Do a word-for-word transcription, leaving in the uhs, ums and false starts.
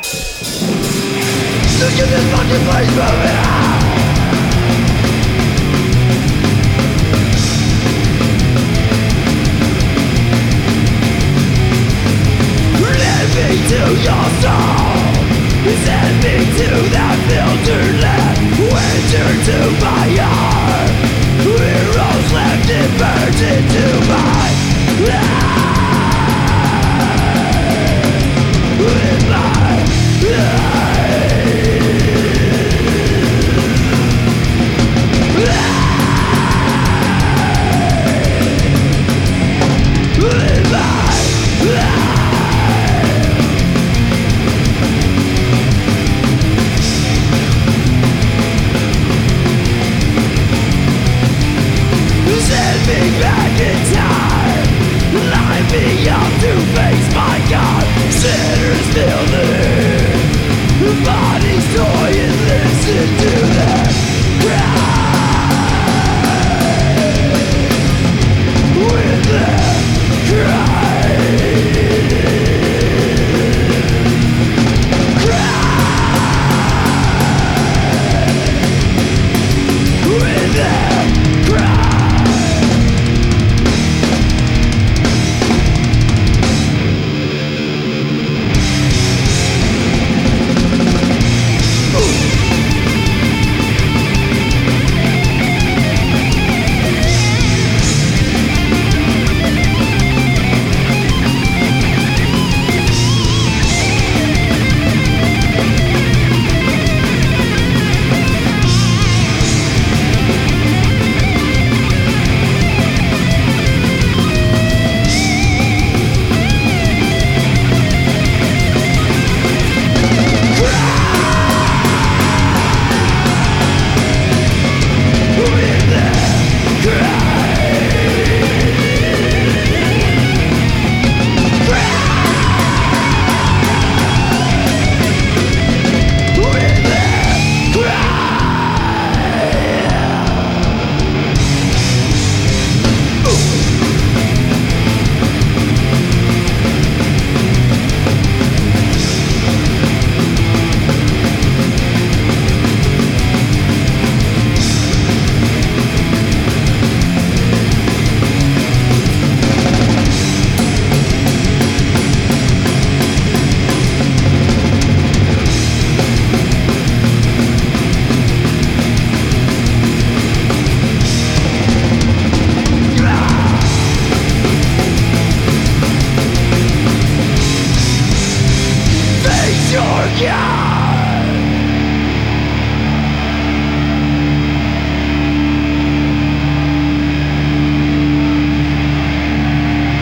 Just get this fucking place moving. Let me to your soul. Send me to that filtered land. Winter to my heart. Heroes left and burned into my life. In my Send me back in time. Line me up to face my God. Sinners feel the need. Bodies toy and listen to them cry. With them cry. Cry. With them cry. Your God.